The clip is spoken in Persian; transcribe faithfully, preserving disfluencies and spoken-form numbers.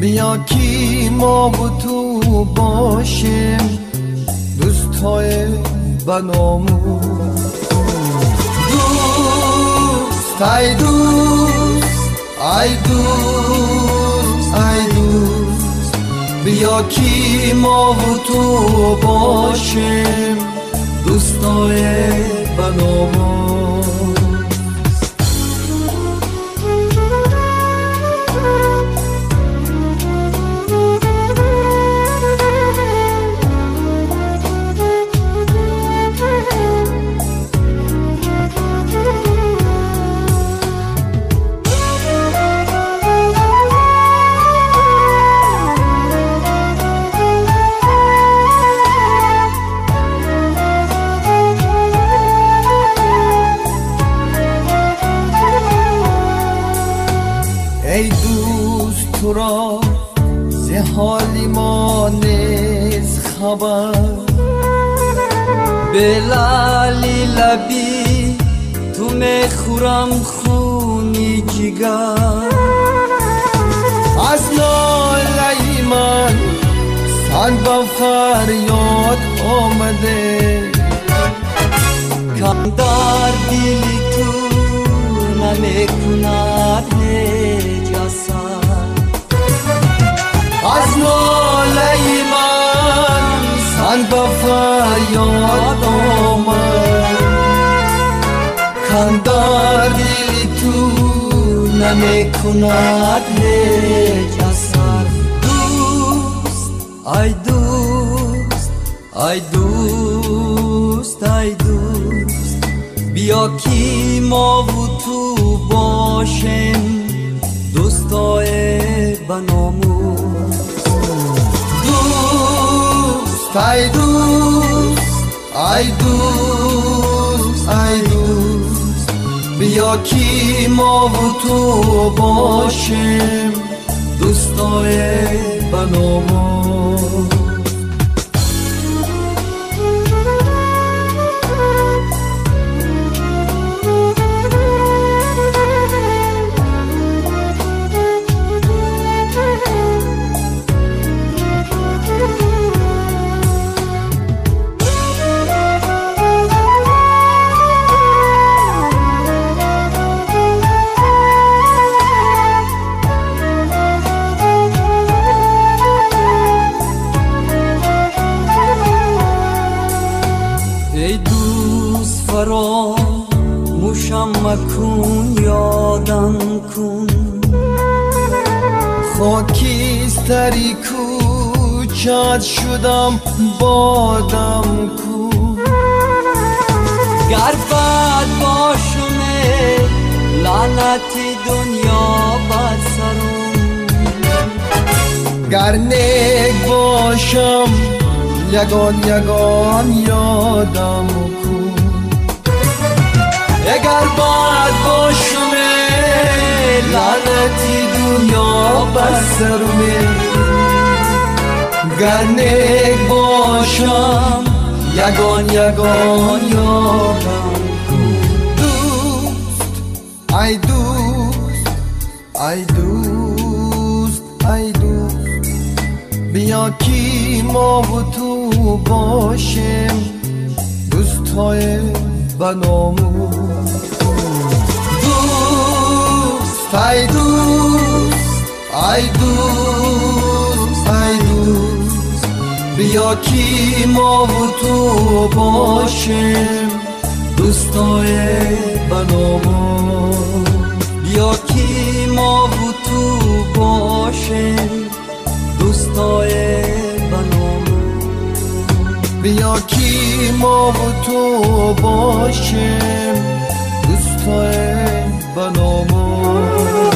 بیا کی ما و تو باشیم دوستای بنامون. دوست ای دوست ای دوست ای دوست بیا کی ما و تو باشیم دوستای بنامون. ای دوست تو را ز حالی ما نیز خبر، به لعلی لبی تو میخورم خونی جگر. از ناله من سنگ با فریاد آمده، کم در دلی تو نمیکند از ناله من سنگ با فریاد آمد، کم در دل تو نمی کند هیچ اثر. دوست ای دوست ای دوست ای دوست بیا کی ما و تو باشیم دوستای بنامون. دوست ای دوست ای دوست ای دوست بیا کی ما و تو باشیم دوستای بنامون. ای دوست فراموشم مکن یادم کن، خاکستری کوچت شدم بادم کن. گر بد باشم لعنت دنیا بر سرم، گر نیک باشم یگان یگان یادم کن. اگر بد باشم لعنتی دنیا بر سرم، گر نیک باشم یگان یگان یادم کن. دوست ای دوست ای دوست ای دوست بیا کی ما و تو باشیم دوستای بنامون. دوست ای دوست ای دوست ای دوست بیا کی ما و تو باشیم دوستای بنامون. بیا کی ما و تو باشیم دوستای بنامون. بیا کی ما و تو باشیم دوستای بنامون.